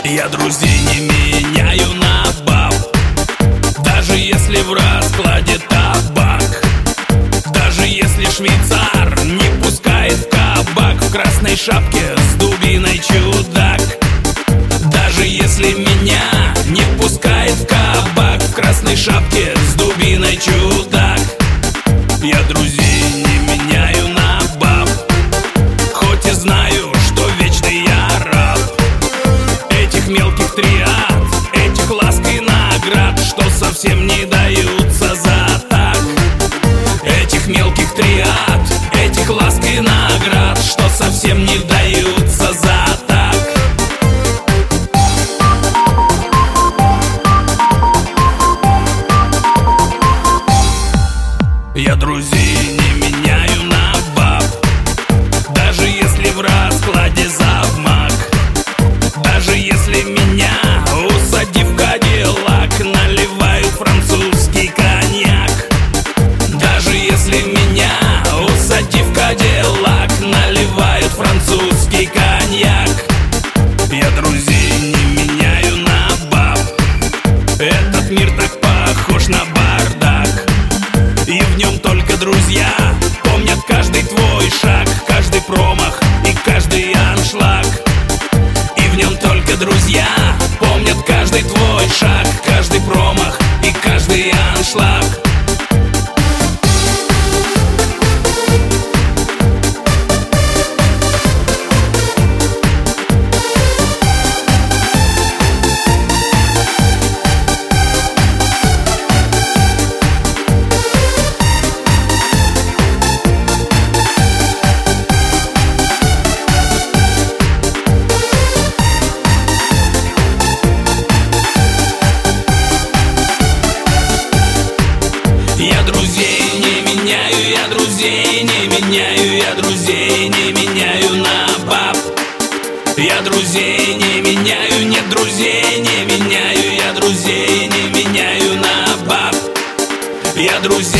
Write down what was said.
Я друзей не меняю на баб, даже если в раскладе табак, даже если швейцар не пускает в кабак в красной шапке с дубиной чудак, даже если меня не пускает в кабак в красной шапке с дубиной чудак. Я друзей не меняю на баб, хоть и знаю, что вечный я раб этих мелких триад, этих ласк и наград, что совсем не даются за так. Этих мелких триад, этих ласк и наград, что совсем не даются за так. Я друзей не меняю на баб, даже если в раскладе завмак, даже если меня, усадив в кадиллак, наливают французский коньяк, даже если меня, усадив в кадиллак, наливают французский коньяк. Я друзей не меняю на баб, этот мир так похож на бардак, и в нем только друзья помнят каждый твой шаг, каждый промах и каждый аншлаг. И в нем только друзья помнят каждый твой шаг, каждый промах и каждый аншлаг. Я друзей не меняю, я друзей не меняю, я друзей не меняю на баб. Я друзей не меняю, нет, друзей не меняю, я друзей не меняю на баб. Я друзей